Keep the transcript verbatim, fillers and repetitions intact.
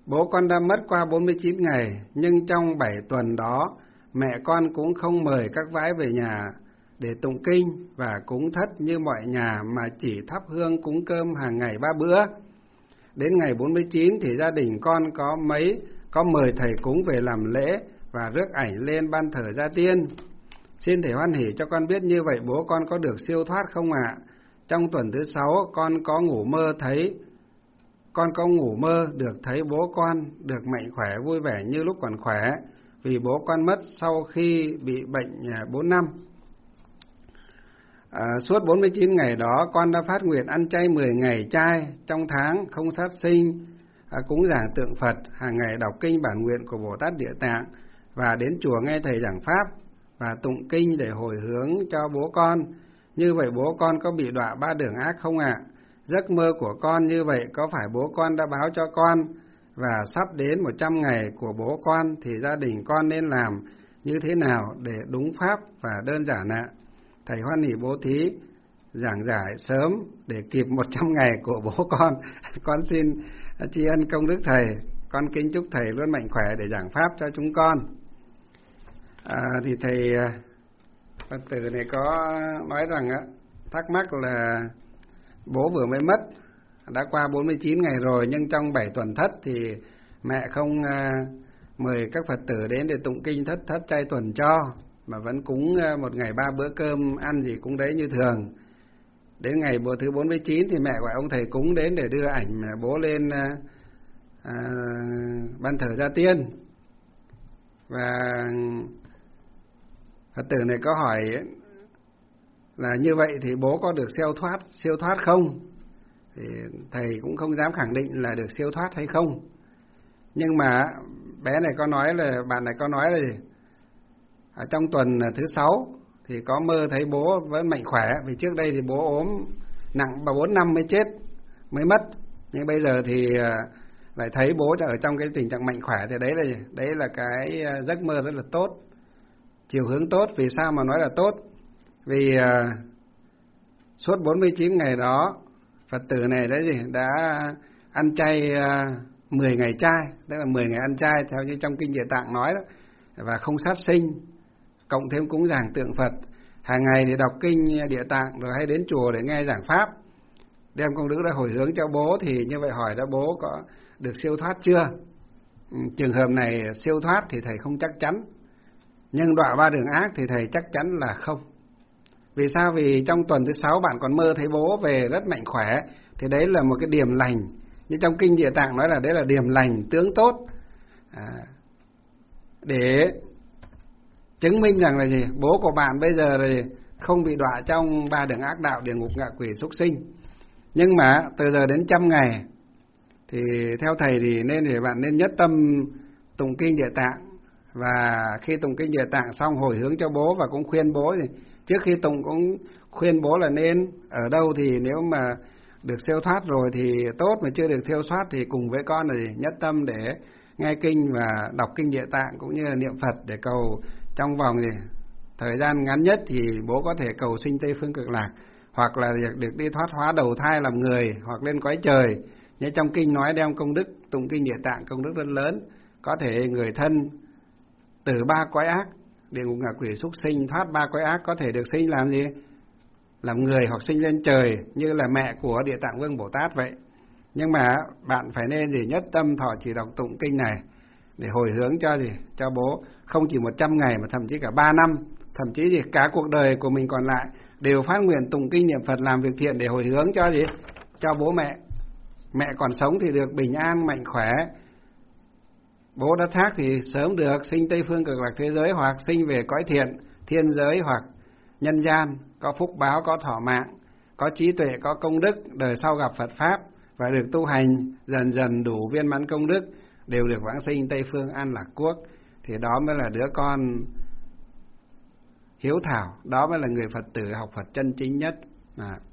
Bố con đã mất qua bốn mươi chín ngày, nhưng trong bảy tuần đó, mẹ con cũng không mời các vái về nhà để tụng kinh và cúng thất như mọi nhà, mà chỉ thắp hương cúng cơm hàng ngày ba bữa. Đến ngày bốn mươi chín thì gia đình con có mấy có mời thầy cúng về làm lễ và rước ảnh lên ban thờ gia tiên. Xin thầy hoan hỉ cho con biết như vậy bố con có được siêu thoát không ạ? Trong tuần thứ sáu con có ngủ mơ thấy con có ngủ mơ được thấy bố con được mạnh khỏe vui vẻ như lúc còn khỏe, vì bố con mất sau khi bị bệnh bốn năm. À, suốt bốn mươi chín ngày đó con đã phát nguyện ăn chay mười ngày chay trong tháng, không sát sinh, à, cúng dường tượng Phật, hàng ngày đọc kinh bản nguyện của Bồ Tát Địa Tạng và đến chùa nghe thầy giảng pháp và tụng kinh để hồi hướng cho bố con. Như vậy bố con có bị đọa ba đường ác không ạ? Giấc mơ của con như vậy có phải bố con đã báo cho con? Và sắp đến một trăm ngày của bố con thì gia đình con nên làm như thế nào để đúng pháp và đơn giản ạ? Thầy hoan hỉ bố thí giảng giải sớm để kịp một trăm ngày của bố con. Con xin tri ân công đức thầy. Con kính chúc thầy luôn mạnh khỏe để giảng pháp cho chúng con. À, thì thầy Phật tử này có nói rằng á, thắc mắc là bố vừa mới mất, đã qua bốn mươi chín ngày rồi, nhưng trong bảy tuần thất thì mẹ không à, mời các Phật tử đến để tụng kinh thất thất chay tuần cho, mà vẫn cúng một ngày ba bữa cơm, ăn gì cũng đấy như thường. Đến ngày bữa thứ bốn mươi chín thì mẹ gọi ông thầy cúng đến để đưa ảnh bố lên à, à, ban thờ gia tiên. Và Phật tử này có hỏi là như vậy thì bố có được siêu thoát siêu thoát không? Thì thầy cũng không dám khẳng định là được siêu thoát hay không. Nhưng mà bé này có nói là bạn này có nói là gì? Ở trong tuần thứ sáu thì có mơ thấy bố vẫn mạnh khỏe, vì trước đây thì bố ốm nặng và bốn năm mới chết, mới mất. Nhưng bây giờ thì lại thấy bố ở trong cái tình trạng mạnh khỏe, thì đấy là đấy là cái giấc mơ rất là tốt, chiều hướng tốt. Vì sao mà nói là tốt? Vì uh, suốt bốn mươi chín ngày đó Phật tử này đấy gì đã ăn chay uh, mười ngày chay, tức là mười ngày ăn chay theo như trong kinh Địa Tạng nói đó, và không sát sinh, cộng thêm cúng dường tượng Phật, hàng ngày thì đọc kinh Địa Tạng, rồi hay đến chùa để nghe giảng pháp, đem công đức ra hồi hướng cho bố. Thì như vậy hỏi ra bố có được siêu thoát chưa? Ừ, trường hợp này siêu thoát thì thầy không chắc chắn, nhưng đọa ba đường ác thì thầy chắc chắn là không. Vì sao? Vì trong tuần thứ sáu bạn còn mơ thấy bố về rất mạnh khỏe, thì đấy là một cái điểm lành. Như trong kinh Địa Tạng nói là đấy là điểm lành tướng tốt, à, để chứng minh rằng là gì? Bố của bạn bây giờ là không bị đọa trong ba đường ác đạo, địa ngục, ngạ quỷ, súc sinh. Nhưng mà từ giờ đến trăm ngày thì theo thầy thì nên thì bạn nên nhất tâm tụng kinh Địa Tạng, và khi tụng kinh Địa Tạng xong hồi hướng cho bố, và cũng khuyên bố thì trước khi tụng cũng khuyên bố là nên ở đâu thì nếu mà được siêu thoát rồi thì tốt, mà chưa được siêu thoát thì cùng với con là gì? Nhất tâm để nghe kinh và đọc kinh Địa Tạng cũng như là niệm Phật để cầu trong vòng gì thời gian ngắn nhất thì bố có thể cầu sinh Tây Phương Cực Lạc, hoặc là được đi thoát hóa đầu thai làm người, hoặc lên cõi trời. Như trong kinh nói đem công đức tụng kinh Địa Tạng công đức rất lớn, có thể người thân từ ba cõi ác, địa ngục, ngạ quỷ, súc sinh, thoát ba cõi ác, có thể được sinh làm gì? Làm người, hoặc sinh lên trời như là mẹ của Địa Tạng Vương Bồ Tát vậy. Nhưng mà bạn phải nên gì? Nhất tâm thọ trì đọc tụng kinh này để hồi hướng cho gì? Cho bố, không chỉ một trăm ngày mà thậm chí cả ba năm, thậm chí gì cả cuộc đời của mình còn lại đều phát nguyện tụng kinh niệm Phật, làm việc thiện để hồi hướng cho gì? Cho bố mẹ. Mẹ còn sống thì được bình an, mạnh khỏe. Bố đã thác thì sớm được sinh Tây Phương Cực Lạc thế giới, hoặc sinh về cõi thiện, thiên giới hoặc nhân gian, có phúc báo, có thọ mạng, có trí tuệ, có công đức, đời sau gặp Phật Pháp và được tu hành dần dần đủ viên mãn công đức, đều được vãng sinh Tây Phương An Lạc Quốc. Thì đó mới là đứa con hiếu thảo, đó mới là người Phật tử học Phật chân chính nhất. À.